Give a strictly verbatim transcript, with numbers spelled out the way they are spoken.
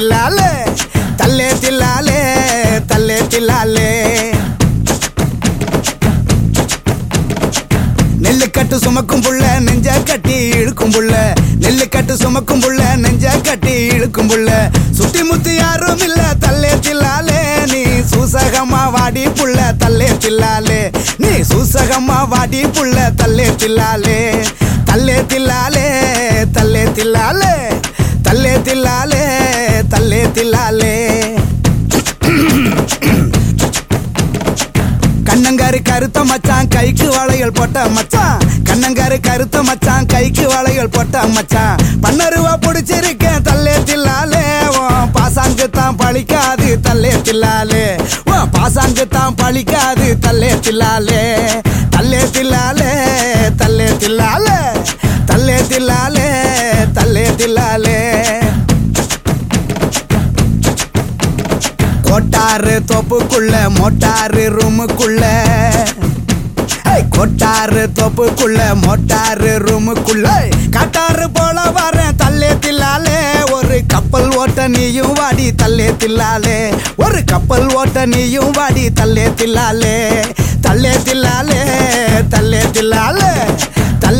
தில்லாலே தல்லே தில்லாலே தல்லே தில்லாலே நெல்லு கட்டு சுமக்கும் புள்ள நெஞ்ச கட்டி இழுக்கும் புள்ள நெல்லு கட்டு சுமக்கும் புள்ள நெஞ்ச கட்டி இழுக்கும் புள்ள சுத்தி முத்தி யாரும் இல்ல தல்லே தில்லாலே நீ சூசகமா வாடி புள்ள தல்லே தில்லாலே நீ சூசகமா வாடி புள்ள தல்லே தில்லாலே தல்லே தில்லாலே தல்லே தில்லாலே தல்லே தில்லாலே தல்லே தில்லாலே கண்ணங்காரு கருத்த மச்சான் கைக்கு வளையல் போட்ட மச்சான் கண்ணங்காரு கருத்த மச்சான் கைக்கு வளையல் போட்ட மச்சான் பன்னருவா புடிச்சிருக்கேன் தல்லே தில்லாலே பாசாங்கு தான் பழிக்காது தல்லே தில்லாலே பாசாங்கு தான் பழிக்காது தல்லே தில்லாலே தல்லே தில்லாலே தல்லே தில்லாலே தல்லே தில்லாலே தல்லே தில்லாலே கோட்டாரு தோப்புக்குள்ள மோட்டாரு ரூமுக்குள்ள கோட்டாரு தோப்புக்குள்ள மோட்டாரு ரூமுக்குள்ள காட்டாரு போல வரேன் தல்லே தில்லாலே ஒரு கப்பல் ஓட்ட நீயும் வாடி தல்லே தில்லாலே ஒரு கப்பல் ஓட்ட நீயும் வாடி தல்லே தில்லாலே தல்லே தில்லாலே தல்லே தில்லாலே